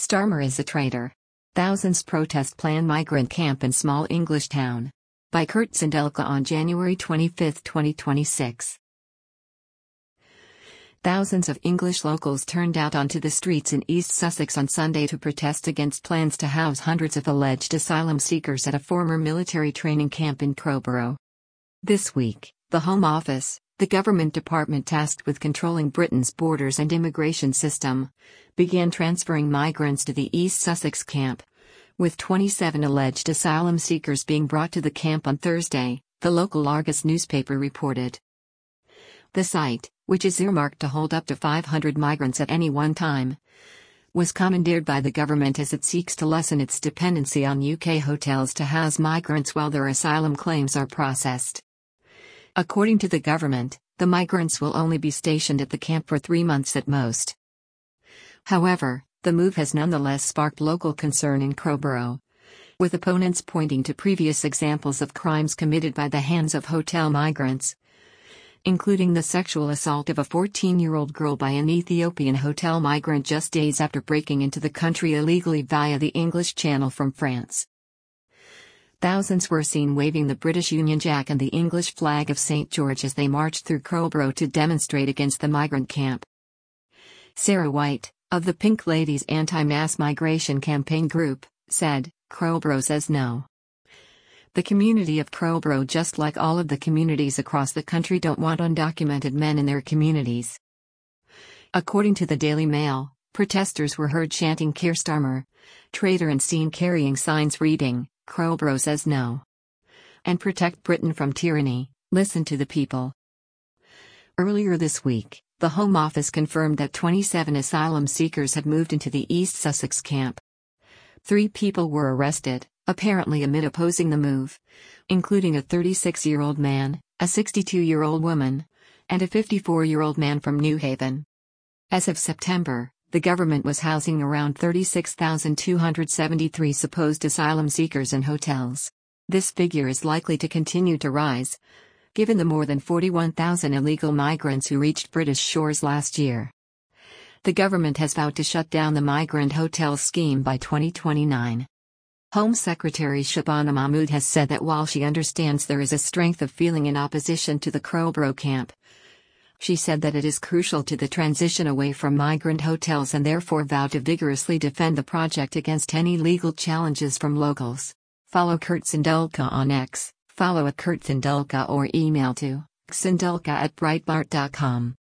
Starmer is a traitor. Thousands protest planned migrant camp in small English town. By Kurt Sindelka on January 25, 2026. Thousands of English locals turned out onto the streets in East Sussex on Sunday to protest against plans to house hundreds of alleged asylum seekers at a former military training camp in Crowborough. This week, the Home Office, the government department tasked with controlling Britain's borders and immigration system, began transferring migrants to the East Sussex camp, with 27 alleged asylum seekers being brought to the camp on Thursday, the local Argus newspaper reported. The site, which is earmarked to hold up to 500 migrants at any one time, was commandeered by the government as it seeks to lessen its dependency on UK hotels to house migrants while their asylum claims are processed. According to the government, the migrants will only be stationed at the camp for 3 months at most. However, the move has nonetheless sparked local concern in Crowborough, with opponents pointing to previous examples of crimes committed by the hands of hotel migrants, including the sexual assault of a 14-year-old girl by an Ethiopian hotel migrant just days after breaking into the country illegally via the English Channel from France. Thousands were seen waving the British Union Jack and the English flag of St. George as they marched through Crowborough to demonstrate against the migrant camp. Sarah White, of the Pink Ladies Anti-Mass Migration Campaign Group, said, "Crowborough says no. The community of Crowborough, just like all of the communities across the country, don't want undocumented men in their communities." According to the Daily Mail, protesters were heard chanting "Keir Starmer, traitor," and seen carrying signs reading, "Crowborough says no," and "Protect Britain from tyranny, listen to the people." Earlier this week, the Home Office confirmed that 27 asylum seekers had moved into the East Sussex camp. 3 people were arrested, apparently amid opposing the move, including a 36-year-old man, a 62-year-old woman, and a 54-year-old man from Newhaven. As of September, the government was housing around 36,273 supposed asylum seekers in hotels. This figure is likely to continue to rise, given the more than 41,000 illegal migrants who reached British shores last year. The government has vowed to shut down the migrant hotel scheme by 2029. Home Secretary Shabana Mahmood has said that while she understands there is a strength of feeling in opposition to the Crowborough camp, she said that it is crucial to the transition away from migrant hotels and therefore vowed to vigorously defend the project against any legal challenges from locals. Follow Kurt Sindelka on X, follow @KurtSindelka or email to sindelka@breitbart.com.